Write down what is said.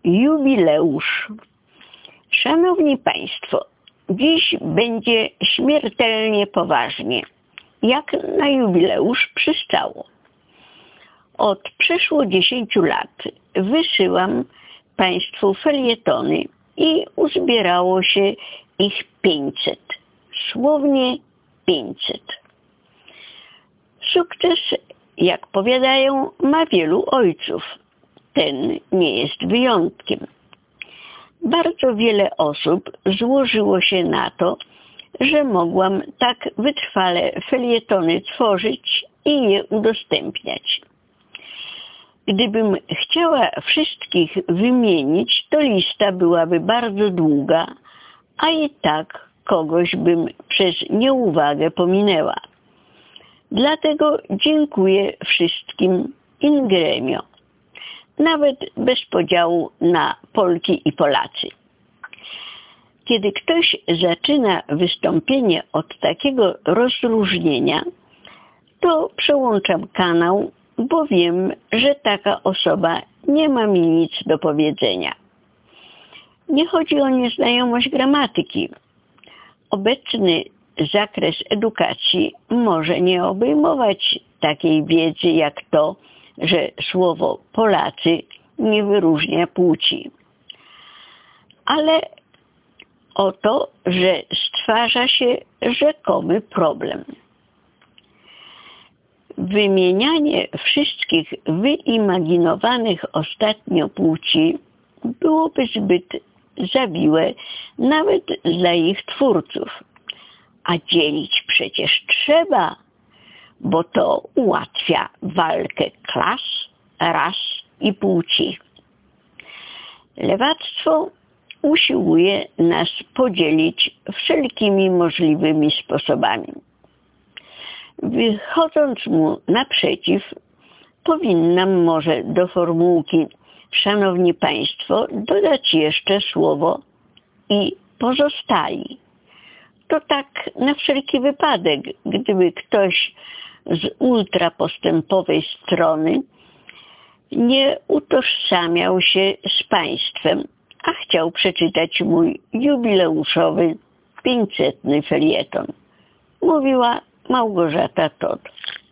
Jubileusz. Szanowni Państwo, dziś będzie śmiertelnie poważnie, jak na jubileusz przystało. Od przeszło 10 lat wysyłam Państwu felietony i uzbierało się ich 500. Słownie 500. Sukces, jak powiadają, ma wielu ojców. Ten nie jest wyjątkiem. Bardzo wiele osób złożyło się na to, że mogłam tak wytrwale felietony tworzyć i je udostępniać. Gdybym chciała wszystkich wymienić, to lista byłaby bardzo długa, a i tak kogoś bym przez nieuwagę pominęła. Dlatego dziękuję wszystkim in gremio, nawet bez podziału na Polki i Polacy. Kiedy ktoś zaczyna wystąpienie od takiego rozróżnienia, to przełączam kanał, bo wiem, że taka osoba nie ma mi nic do powiedzenia. Nie chodzi o nieznajomość gramatyki. Obecny zakres edukacji może nie obejmować takiej wiedzy jak to, że słowo Polacy nie wyróżnia płci. Ale o to, że stwarza się rzekomy problem. Wymienianie wszystkich wyimaginowanych ostatnio płci byłoby zbyt zawiłe nawet dla ich twórców. A dzielić przecież trzeba, bo to ułatwia walkę klas, ras i płci. Lewactwo usiłuje nas podzielić wszelkimi możliwymi sposobami. Wychodząc mu naprzeciw, powinnam może do formułki „Szanowni Państwo” dodać jeszcze słowo „i pozostali”. To tak na wszelki wypadek, gdyby ktoś z ultrapostępowej strony nie utożsamiał się z państwem, a chciał przeczytać mój jubileuszowy 500. felieton. Mówiła Małgorzata Todd.